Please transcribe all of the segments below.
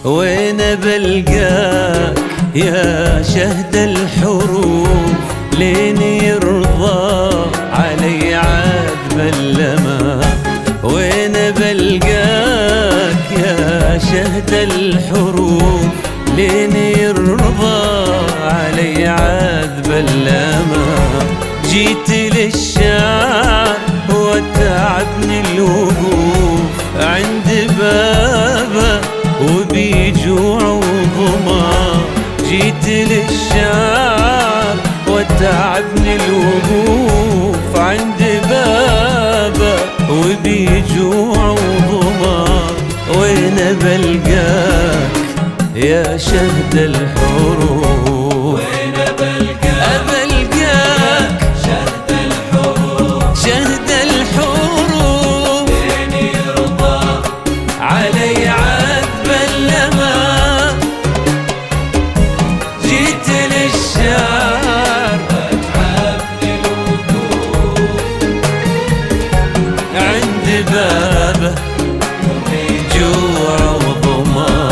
وين بلقاك يا شهد الحروف؟ لين يرضى علي عاد بلما. وين بلقاك يا شهد الحروف؟ لين يرضى علي عاد بلما. جيت للشعر وتعبني الوقوف عند بابه وبيجوع وظما. جيت للشعر وتعبني الوقوف عند بابه وبيجوع وظما. وين بلقاك يا شهد الحروف؟ وين بلقاك شهد الحروف؟ شهد الحروف لين يرضى علي عاد بلما. جيت للشعر وتعبني الوقوف عند بابه جوع وظما.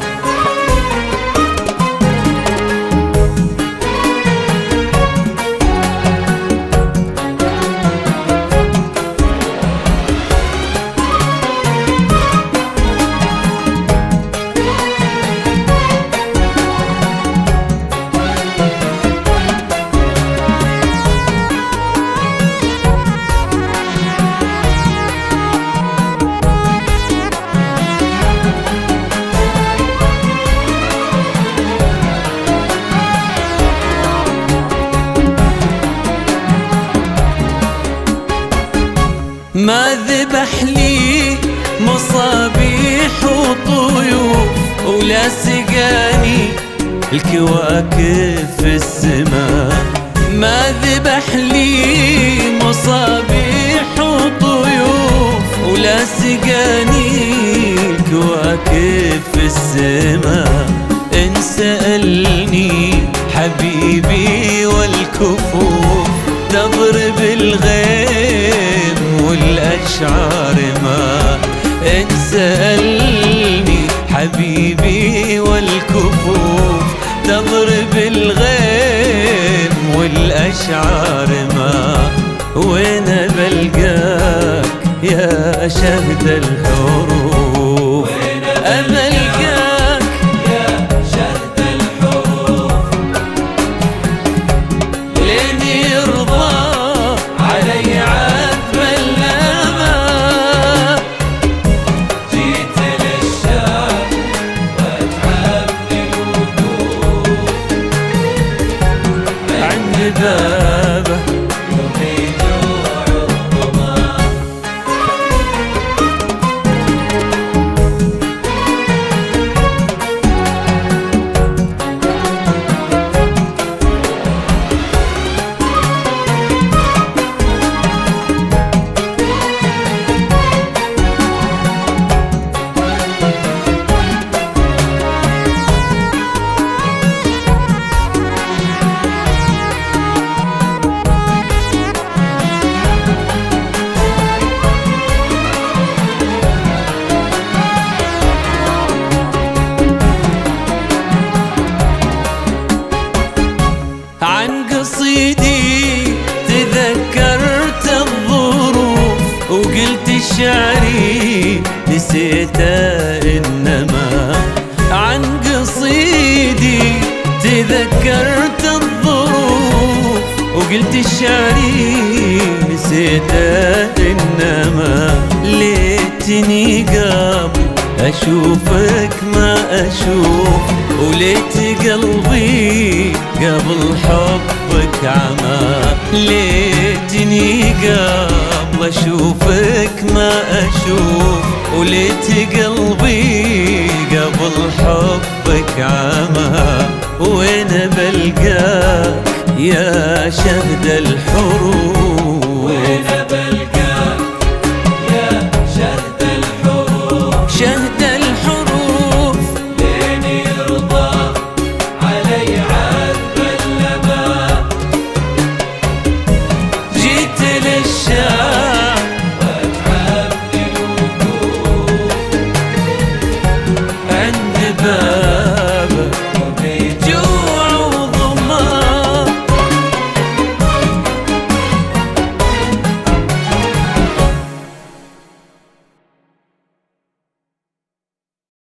ما ذبح لي مصابيح وطيوف ولا سقاني الكواكب في السماء. ما ذبح لي مصابيح وطيوف ولا سقاني الكواكب في السماء. إن سألني حبيبي والكفوف تضرب الغيم والأشعار ما. إن سألني حبيبي والكفوف تضرب الغيم والأشعار ما. وين بلقاك يا شهد الحروف؟ أبلقاك يا شهد الحروف لين يرضى علي عاد بلما. جيت للشعر وتعبني الوقوف عند بابه وبيجوع وظما. عن قصيدي تذكرت الظروف وقلت شعري نسيته إنما. عن قصيدي تذكرت الظروف وقلت شعري نسيته إنما. ليتني قبل أشوفك ما أشوف وليت قلبي قبل حبك عمى. ليتني قبل أشوفك ما أشوف وليت قلبي قبل حبك عمى. وين بلقاك يا شهد الحروف؟